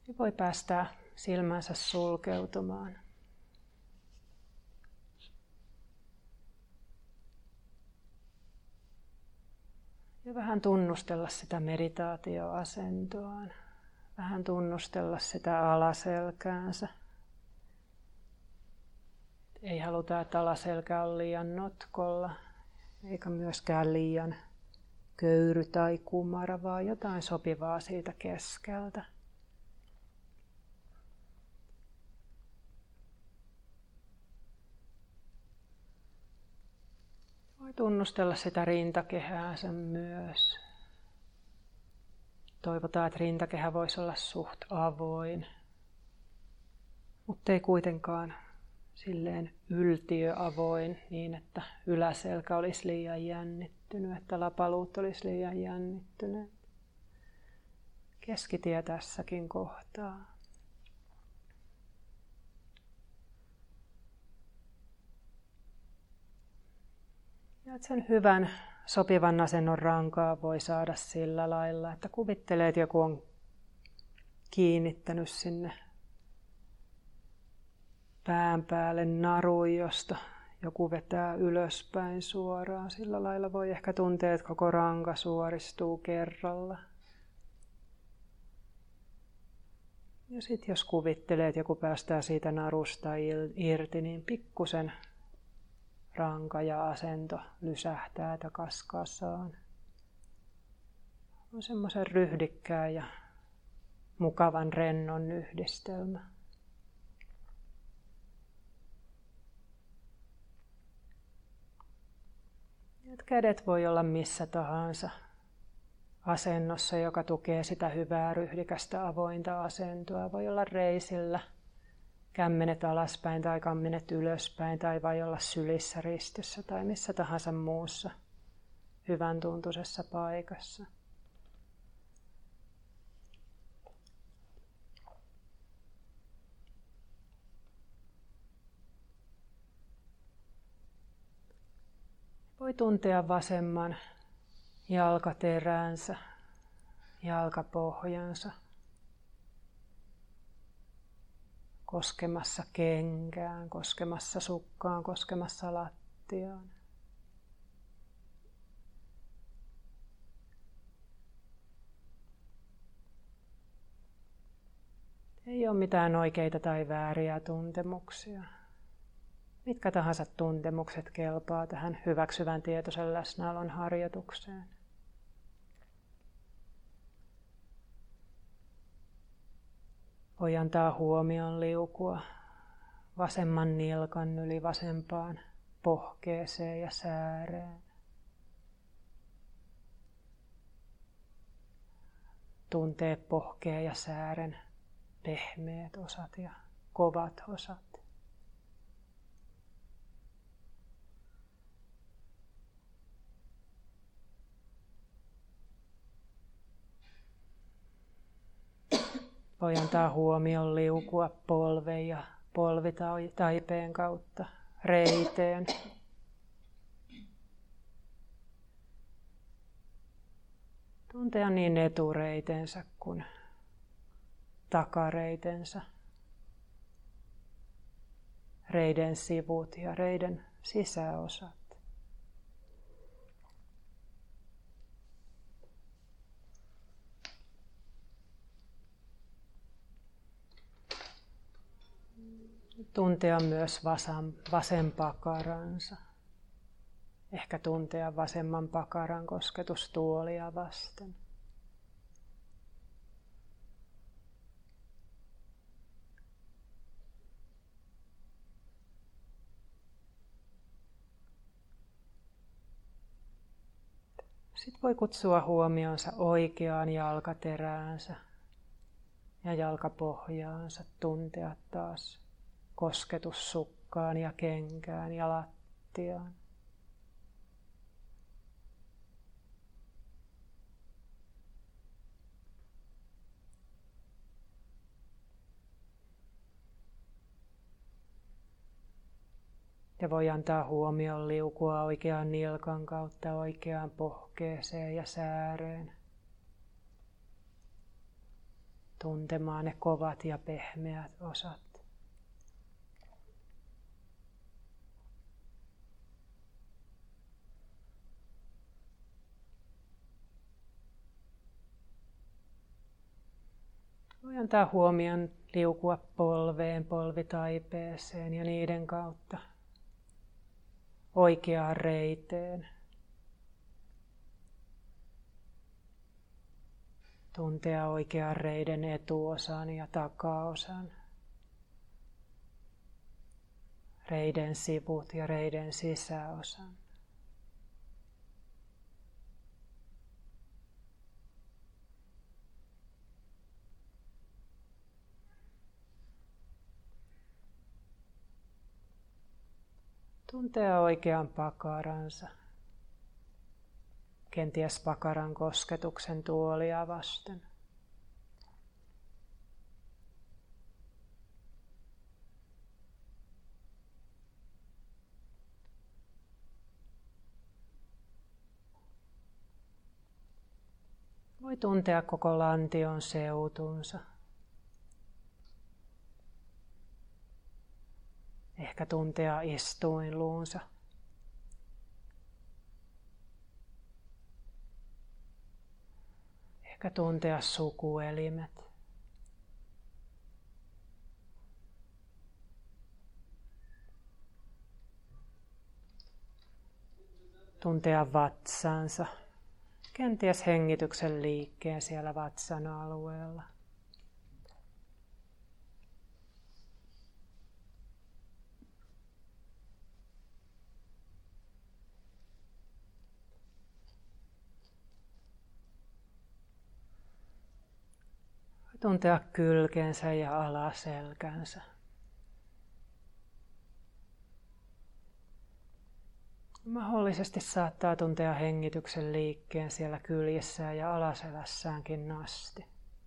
Ja voi päästää silmänsä sulkeutumaan. Ja vähän tunnustella sitä meditaatioasentoaan. Vähän tunnustella sitä alaselkäänsä. Ei haluta, että alaselkä on liian notkolla, eikä myöskään liian köyry tai kumara, vaan jotain sopivaa siitä keskeltä. Voi tunnustella sitä rintakehäänsä myös. Toivotaan, että rintakehä voisi olla suht avoin, mutta ei kuitenkaan silleen yltiöavoin niin, että yläselkä olisi liian jännittynyt, että lapaluut olisi liian jännittyneet. Keskitie tässäkin kohtaa. Ja sen hyvän sopivan asennon rankaa voi saada sillä lailla, että kuvittelee, että joku on kiinnittänyt sinne pään päälle narun, josta joku vetää ylöspäin suoraan. Sillä lailla voi ehkä tuntea, että koko ranka suoristuu kerralla. Ja sitten jos kuvittelee, että joku päästää siitä narusta irti, niin pikkusen ranka ja asento lysähtää takas kasaan. On semmoisen ryhdikkään ja mukavan rennon yhdistelmä. Kädet voi olla missä tahansa asennossa, joka tukee sitä hyvää ryhdikästä avointa asentoa. Voi olla reisillä, kämmenet alaspäin tai kämmenet ylöspäin tai voi olla sylissä ristissä tai missä tahansa muussa hyvän tuntuisessa paikassa. Voi tuntea vasemman jalkateränsä, jalkapohjansa, koskemassa kenkään, koskemassa sukkaan, koskemassa lattiaan. Ei ole mitään oikeita tai vääriä tuntemuksia. Mitkä tahansa tuntemukset kelpaa tähän hyväksyvän tietoisen läsnäolon harjoitukseen. Voi antaa huomion liukua vasemman nilkan yli vasempaan pohkeeseen ja sääreen. Tuntee pohkeen ja säären pehmeät osat ja kovat osat. Voi antaa huomion liukua polven ja polvitaipeen kautta reiteen. Tuntea niin etureitensä kuin takareitensä, reiden sivut ja reiden sisäosat. Tuntea myös vasen pakaransa. Ehkä tuntea vasemman pakaran kosketus tuolia vasten. Sitten voi kutsua huomionsa oikeaan jalkateräänsä ja jalkapohjaansa, tuntea taas kosketus sukkaan ja kenkään ja lattiaan. Ja voi antaa huomion liukua oikean nilkan kautta oikeaan pohkeeseen ja sääreen. tuntemaan ne kovat ja pehmeät osat. Voi antaa huomion liukua polveen, polvitaipeeseen ja niiden kautta oikeaan reiteen. Tuntea oikean reiden etuosan ja takaosan. Reiden sivut ja reiden sisäosan. Tuntea oikean pakaransa. Kenties pakaran kosketuksen tuolia vasten. Voi tuntea koko lantion seutunsa. Ehkä tuntea istuinluunsa. Ehkä tuntea sukuelimet. Tuntea vatsansa. Kenties hengityksen liikkeen siellä vatsan alueella. Tuntea kylkensä ja alaselkänsä. Mahdollisesti saattaa tuntea hengityksen liikkeen siellä kyljessään ja alaselässäänkin asti.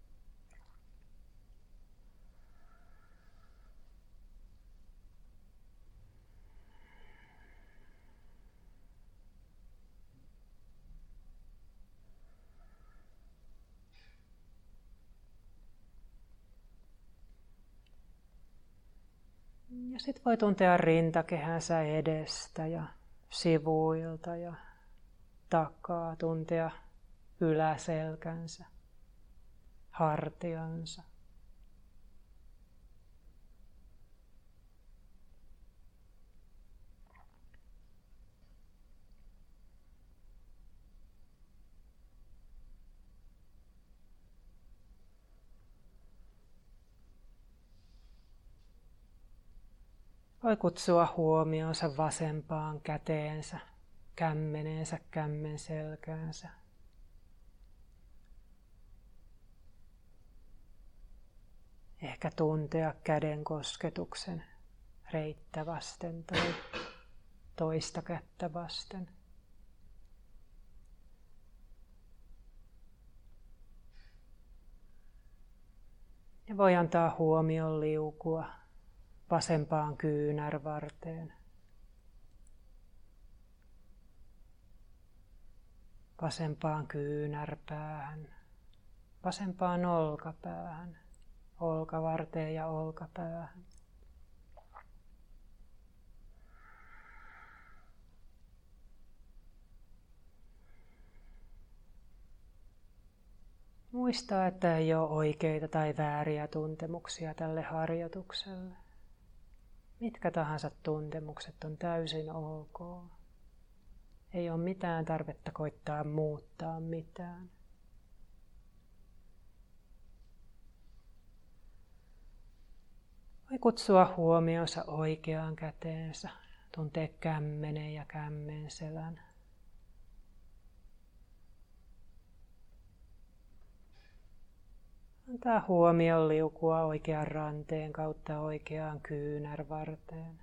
Ja sitten voi tuntea rintakehänsä edestä ja sivuilta ja takaa, tuntea yläselkänsä, hartiansa. Voi kutsua huomionsa vasempaan käteensä, kämmeneensä, kämmen selkäänsä. Ehkä tuntea käden kosketuksen reittä vasten tai toista kättä vasten. Ja voi antaa huomion liukua vasempaan kyynärvarteen, vasempaan kyynärpäähän, vasempaan olkapäähän, olkavarteen ja olkapäähän. Muista, että ei ole oikeita tai vääriä tuntemuksia tälle harjoitukselle. Mitkä tahansa tuntemukset on täysin ok. Ei ole mitään tarvetta koittaa muuttaa mitään. Voi kutsua huomionsa oikeaan käteensä, tuntee kämmenen ja kämmenselän. Antaa huomion liukua oikean ranteen kautta oikeaan kyynärvarteen.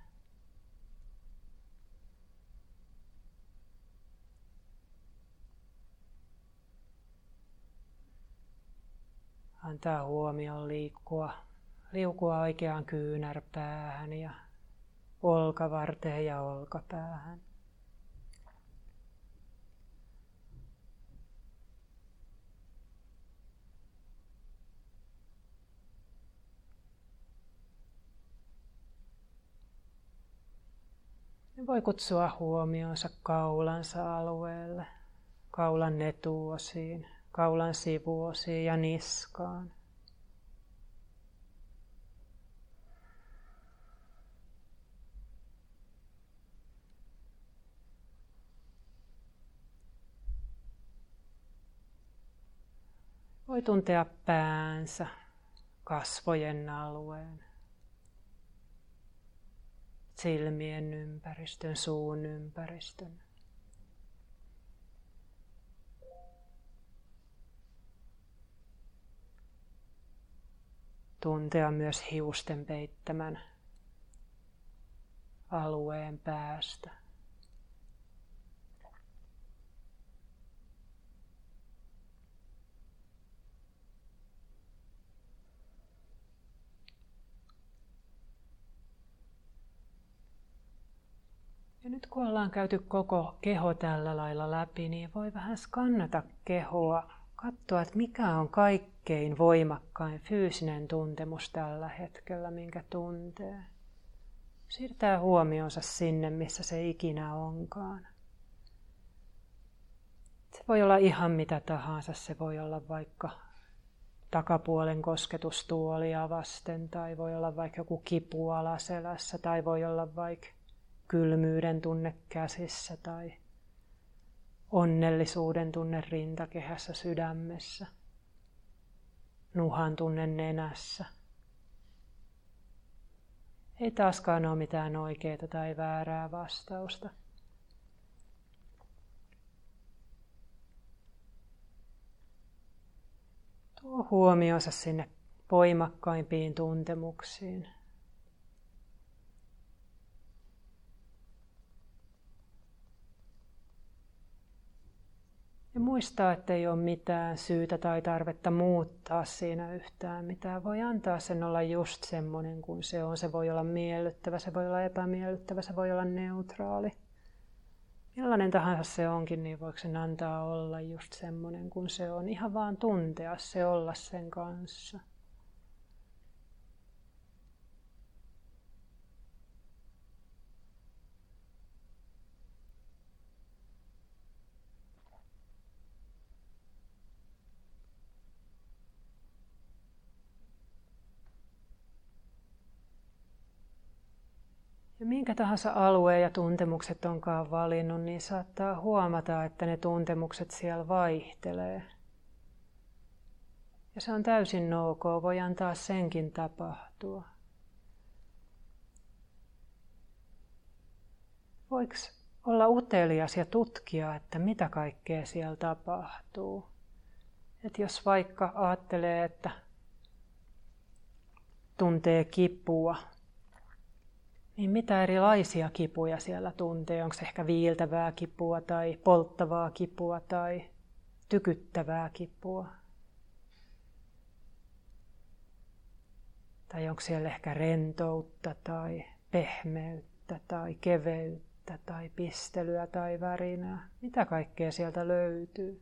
Antaa huomion liukua oikeaan kyynärpäähän ja olkavarteen ja olkapäähän. Voi kutsua huomionsa kaulansa alueelle, kaulan etuosiin, kaulan sivuosiin ja niskaan. Voi tuntea päänsä, kasvojen alueen, silmien ympäristön, suun ympäristön. Tuntea myös hiusten peittämän alueen päästä. Ja nyt kun ollaan käyty koko keho tällä lailla läpi, niin voi vähän skannata kehoa, katsoa, että mikä on kaikkein voimakkain fyysinen tuntemus tällä hetkellä, minkä tuntee. Siirtää huomionsa sinne, missä se ikinä onkaan. Se voi olla ihan mitä tahansa, se voi olla vaikka takapuolen kosketustuolia vasten, tai voi olla vaikka joku kipu alaselässä, tai voi olla vaikka kylmyyden tunne käsissä tai onnellisuuden tunne rintakehässä, sydämessä, nuhan tunne nenässä. Ei taaskaan ole mitään oikeaa tai väärää vastausta. Tuo huomionsa sinne voimakkaimpiin tuntemuksiin. Ja muistaa, että ei ole mitään syytä tai tarvetta muuttaa siinä yhtään mitään. Voi antaa sen olla just semmoinen kuin se on. Se voi olla miellyttävä, se voi olla epämiellyttävä, se voi olla neutraali. Millainen tahansa se onkin, niin voiko sen antaa olla just semmoinen kuin se on. Ihan vaan tuntea se, olla sen kanssa. Ja minkä tahansa alueen ja tuntemukset onkaan valinnut, niin saattaa huomata, että ne tuntemukset siellä vaihtelee. Ja se on täysin ok, voi antaa senkin tapahtua. Voiko olla utelias ja tutkia, että mitä kaikkea siellä tapahtuu? Et jos vaikka ajattelee, että tuntee kipua, niin mitä erilaisia kipuja siellä tuntee? Onko se ehkä viiltävää kipua tai polttavaa kipua tai tykyttävää kipua? Tai onko siellä ehkä rentoutta tai pehmeyttä tai keveyttä tai pistelyä tai värinää? Mitä kaikkea sieltä löytyy?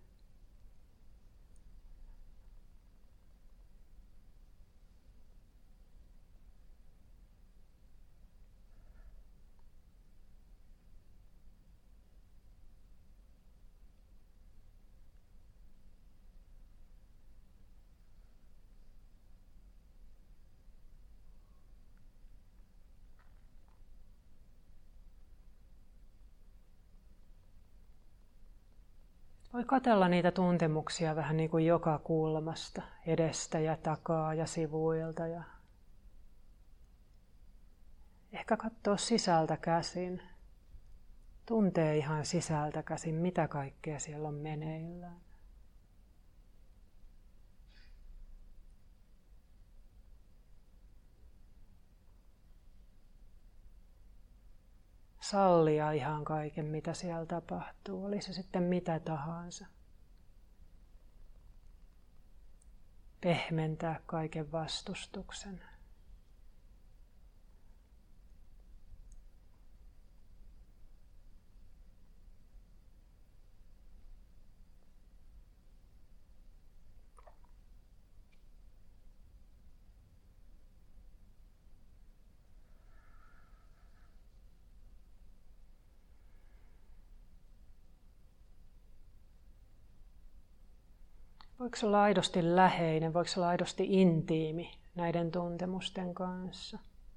Voi katsella niitä tuntemuksia vähän niin kuin joka kulmasta, edestä ja takaa ja sivuilta. Ja ehkä katsoa sisältä käsin. Tuntee ihan sisältä käsin, mitä kaikkea siellä on meneillään. Sallia ihan kaiken, mitä siellä tapahtuu, oli se sitten mitä tahansa. Pehmentää kaiken vastustuksen. Voiko olla aidosti läheinen, voiko olla aidosti intiimi näiden tuntemusten kanssa?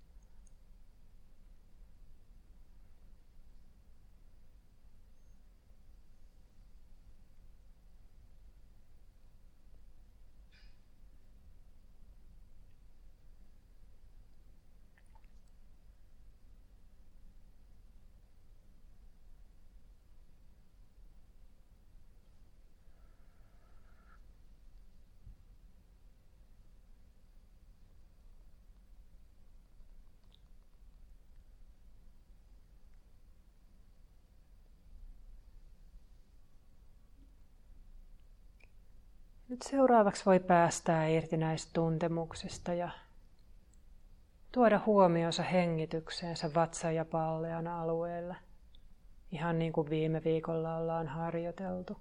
Nyt seuraavaksi voi päästää irti näistä tuntemuksista ja tuoda huomionsa hengitykseensä vatsan ja pallean alueelle, ihan niin kuin viime viikolla ollaan harjoiteltu.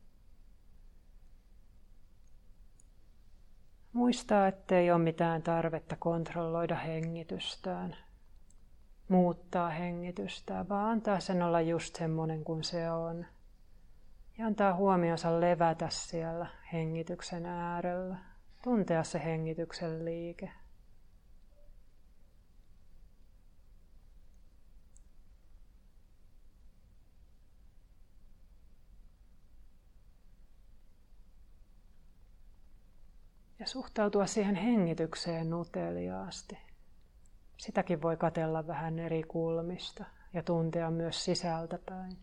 Muistaa, ettei ole mitään tarvetta kontrolloida hengitystään, muuttaa hengitystään, vaan antaa sen olla just semmoinen kuin se on. Ja antaa huomionsa levätä siellä hengityksen äärellä, tuntea se hengityksen liike. Ja suhtautua siihen hengitykseen uteliaasti. Sitäkin voi katsella vähän eri kulmista ja tuntea myös sisältäpäin.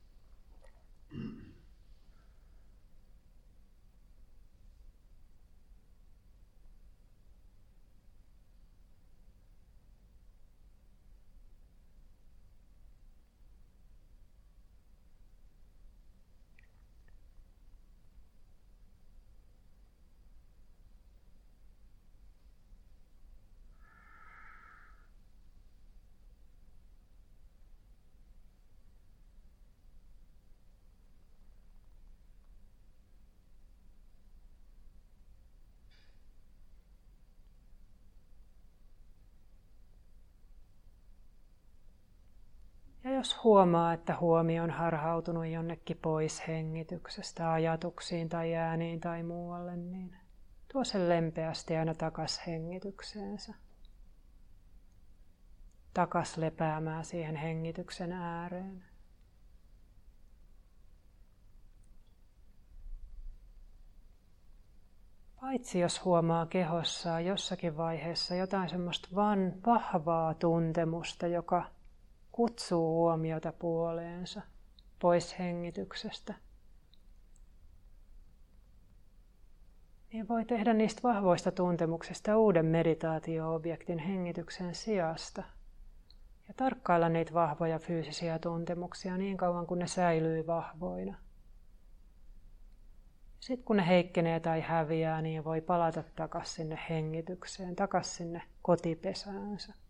Ja jos huomaa, että huomio on harhautunut jonnekin pois hengityksestä, ajatuksiin tai ääniin tai muualle, niin tuo sen lempeästi aina takas hengitykseensä. Takas lepäämään siihen hengityksen ääreen. Paitsi jos huomaa kehossaan jossakin vaiheessa jotain semmoista vahvaa tuntemusta, joka kutsuu huomiota puoleensa pois hengityksestä, niin voi tehdä niistä vahvoista tuntemuksista uuden meditaatio-objektin hengityksen sijasta ja tarkkailla niitä vahvoja fyysisiä tuntemuksia niin kauan kuin ne säilyy vahvoina. Sitten kun ne heikkenee tai häviää, niin voi palata takaisin sinne hengitykseen, takaisin sinne kotipesäänsä.